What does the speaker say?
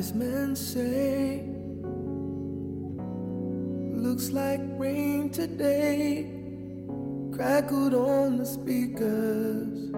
wise men say, looks like rain today, crackled on the speakers.